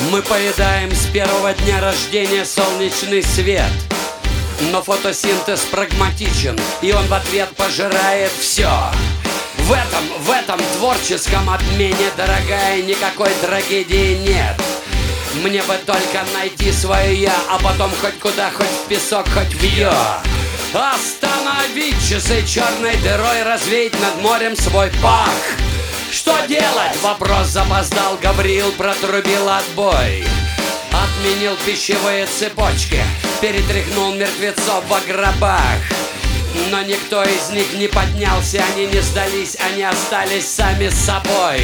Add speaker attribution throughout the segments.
Speaker 1: Мы поедаем с первого дня рождения солнечный свет, но фотосинтез прагматичен, и он в ответ пожирает все. В этом творческом обмене, дорогая, никакой трагедии нет. Мне бы только найти свое я, а потом хоть куда, хоть в песок, хоть в ее. Остановить часы черной дырой, развеять над морем свой пах. Что делать? Вопрос запоздал, Гавриил протрубил отбой. Отменил пищевые цепочки, перетряхнул мертвецов во гробах. Но никто из них не поднялся, они не сдались, они остались сами с собой.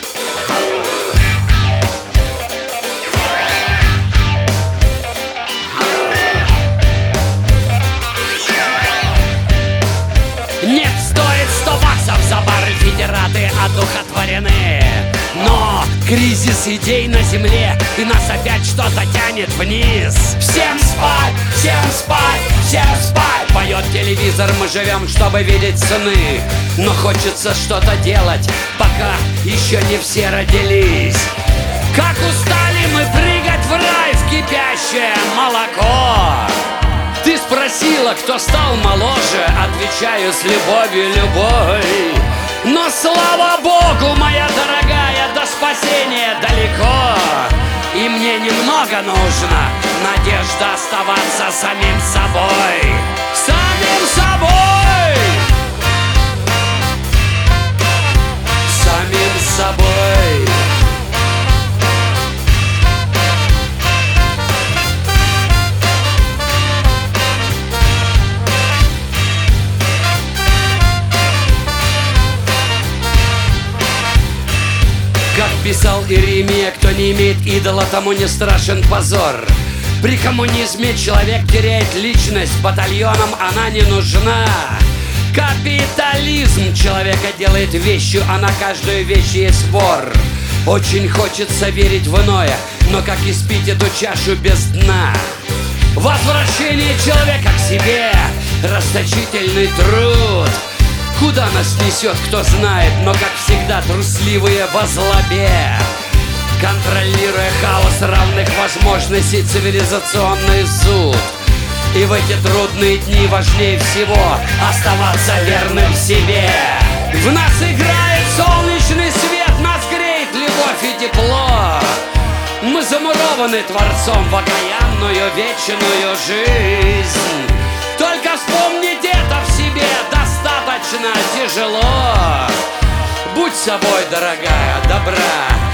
Speaker 1: Нет, стоит 100 баксов за бары, федераты одухотворены. Но кризис идей на земле, и нас опять что-то тянет вниз. Всем спать, всем спать, всем спать. Поет телевизор, мы живем, чтобы видеть сны. Но хочется что-то делать, пока еще не все родились. Как устали мы прыгать в рай, в кипящее молоко. Ты спросила, кто стал моложе, отвечаю с любовью, любовь. Но слава Богу, моя дорогая, до спасения далеко. И мне немного нужно, надежда оставаться самим собой. Самим собой! Самим собой! Как писал Иеремия, кто не имеет идола, тому не страшен позор. При коммунизме человек теряет личность, батальонам она не нужна. Капитализм человека делает вещью, а на каждую вещь есть вор. Очень хочется верить в иное, но как испить эту чашу без дна? Возвращение человека к себе, расточительный труд. Куда нас несет, кто знает, но, как всегда, трусливые во злобе. Контролируя хаос равных возможностей, цивилизационный суд. И в эти трудные дни важнее всего оставаться верным себе. В нас играет солнечный свет, нас греет любовь и тепло. Мы замурованы Творцом в окаянную вечную жизнь. Только вспомнить это в себе достаточно тяжело. Будь собой, дорогая, добра.